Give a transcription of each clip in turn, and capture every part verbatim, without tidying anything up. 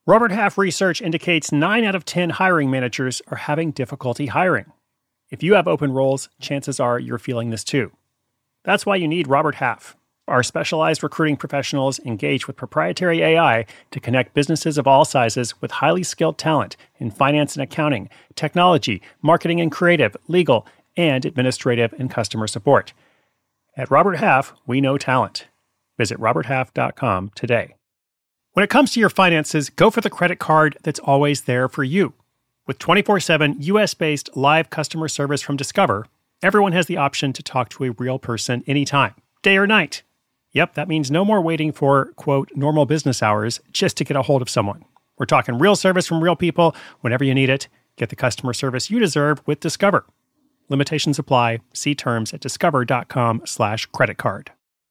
Robert Half research indicates nine out of ten hiring managers are having difficulty hiring. If you have open roles, chances are you're feeling this too. That's why you need Robert Half. Our specialized recruiting professionals engage with proprietary A I to connect businesses of all sizes with highly skilled talent in finance and accounting, technology, marketing and creative, legal, and administrative and customer support. At Robert Half, we know talent. Visit robert half dot com today. When it comes to your finances, go for the credit card that's always there for you. With twenty-four seven U S-based live customer service from Discover, everyone has the option to talk to a real person anytime, day or night. Yep, that means no more waiting for, quote, normal business hours just to get a hold of someone. We're talking real service from real people whenever you need it. Get the customer service you deserve with Discover. Limitations apply. See terms at discover.com slash credit card.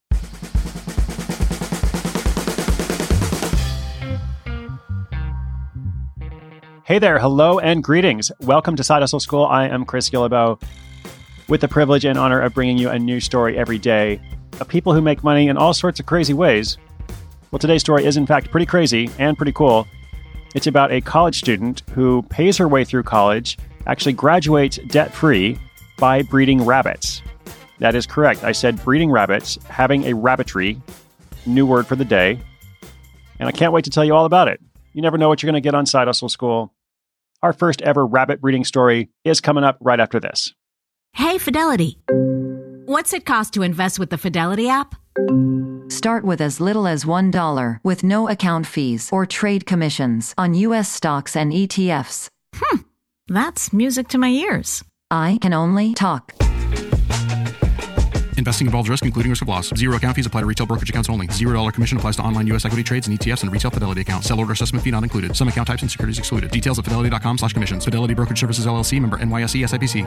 Hey there, hello and greetings. Welcome to Side Hustle School. I am Chris Guillebeau, with the privilege and honor of bringing you a new story every day of people who make money in all sorts of crazy ways. Well, today's story is in fact pretty crazy and pretty cool. It's about a college student who pays her way through college, actually graduates debt-free by breeding rabbits. That is correct. I said breeding rabbits, having a rabbitry, new word for the day. And I can't wait to tell you all about it. You never know what you're going to get on Side Hustle School. Our first ever rabbit breeding story is coming up right after this. Hey, Fidelity. What's it cost to invest with the Fidelity app? Start with as little as one dollar with no account fees or trade commissions on U S stocks and E T Fs. Hmm, that's music to my ears. I can only talk. Investing involves risk, including risk of loss. Zero account fees apply to retail brokerage accounts only. Zero dollar commission applies to online U S equity trades and E T Fs and retail Fidelity accounts. Sell order assessment fee not included. Some account types and securities excluded. Details at fidelity.com slash commissions. Fidelity Brokerage Services, L L C, member N Y S E S I P C.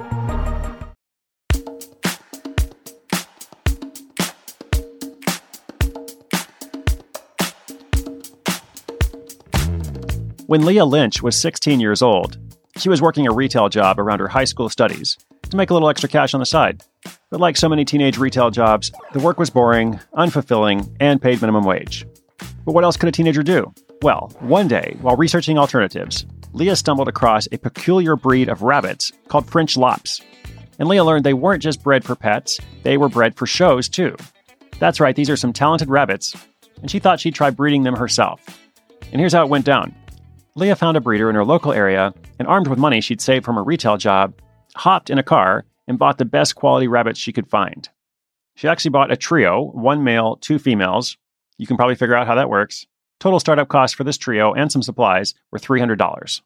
When Leah Lynch was sixteen years old, she was working a retail job around her high school studies to make a little extra cash on the side. But like so many teenage retail jobs, the work was boring, unfulfilling, and paid minimum wage. But what else could a teenager do? Well, one day, while researching alternatives, Leah stumbled across a peculiar breed of rabbits called French Lops. And Leah learned they weren't just bred for pets, they were bred for shows too. That's right, these are some talented rabbits, and she thought she'd try breeding them herself. And here's how it went down. Leah found a breeder in her local area, and armed with money she'd saved from her retail job, hopped in a car and bought the best quality rabbits she could find. She actually bought a trio, one male, two females. You can probably figure out how that works. Total startup cost for this trio and some supplies were three hundred dollars.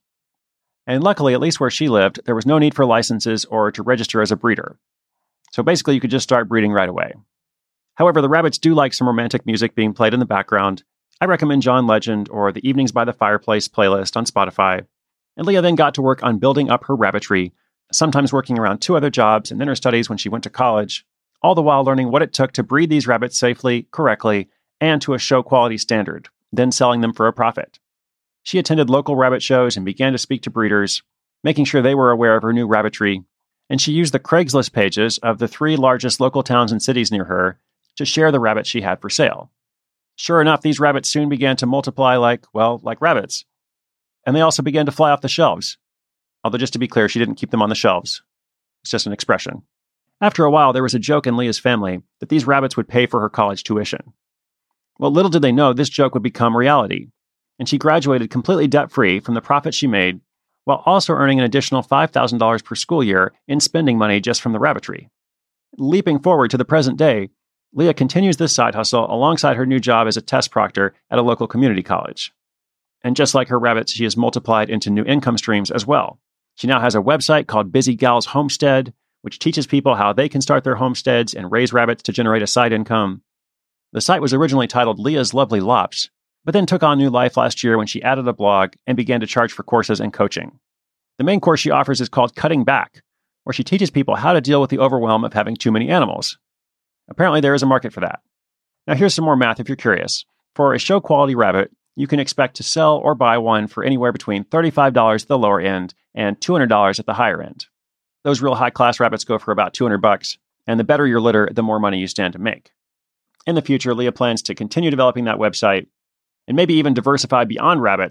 And luckily, at least where she lived, there was no need for licenses or to register as a breeder. So basically, you could just start breeding right away. However, the rabbits do like some romantic music being played in the background. I recommend John Legend or the Evenings by the Fireplace playlist on Spotify. And Leah then got to work on building up her rabbitry, sometimes working around two other jobs and then her studies when she went to college, all the while learning what it took to breed these rabbits safely, correctly, and to a show quality standard, then selling them for a profit. She attended local rabbit shows and began to speak to breeders, making sure they were aware of her new rabbitry, and she used the Craigslist pages of the three largest local towns and cities near her to share the rabbits she had for sale. Sure enough, these rabbits soon began to multiply like, well, like rabbits. And they also began to fly off the shelves. Although just to be clear, she didn't keep them on the shelves. It's just an expression. After a while, there was a joke in Leah's family that these rabbits would pay for her college tuition. Well, little did they know this joke would become reality, and she graduated completely debt-free from the profit she made, while also earning an additional five thousand dollars per school year in spending money just from the rabbitry. Leaping forward to the present day, Leah continues this side hustle alongside her new job as a test proctor at a local community college. And just like her rabbits, she has multiplied into new income streams as well. She now has a website called Busy Gals Homestead, which teaches people how they can start their homesteads and raise rabbits to generate a side income. The site was originally titled Leah's Lovely Lops, but then took on new life last year when she added a blog and began to charge for courses and coaching. The main course she offers is called Cutting Back, where she teaches people how to deal with the overwhelm of having too many animals. Apparently, there is a market for that. Now, here's some more math if you're curious. For a show-quality rabbit, you can expect to sell or buy one for anywhere between thirty-five dollars at the lower end and two hundred dollars at the higher end. Those real high-class rabbits go for about two hundred bucks, and the better your litter, the more money you stand to make. In the future, Leah plans to continue developing that website and maybe even diversify beyond rabbits,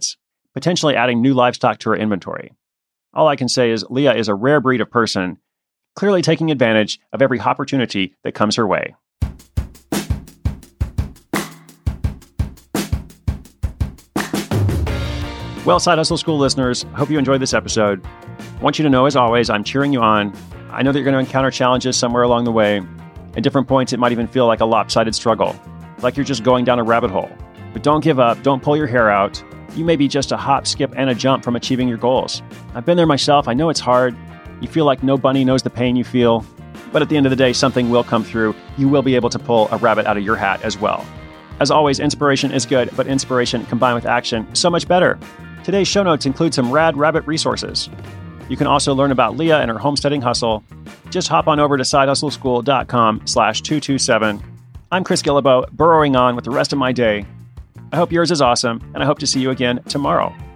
potentially adding new livestock to her inventory. All I can say is Leah is a rare breed of person, clearly taking advantage of every opportunity that comes her way. Well, Side Hustle School listeners, hope you enjoyed this episode. I want you to know, as always, I'm cheering you on. I know that you're going to encounter challenges somewhere along the way. At different points, it might even feel like a lopsided struggle, like you're just going down a rabbit hole. But don't give up. Don't pull your hair out. You may be just a hop, skip, and a jump from achieving your goals. I've been there myself. I know it's hard. You feel like no bunny knows the pain you feel. But at the end of the day, something will come through. You will be able to pull a rabbit out of your hat as well. As always, inspiration is good, but inspiration combined with action, so much better. Today's show notes include some rad rabbit resources. You can also learn about Leah and her homesteading hustle. Just hop on over to sidehustleschool.com slash 227. I'm Chris Guillebeau, burrowing on with the rest of my day. I hope yours is awesome, and I hope to see you again tomorrow.